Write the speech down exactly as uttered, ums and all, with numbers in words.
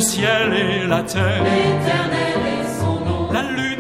ciel et la terre. L'Éternel est son nom. La lune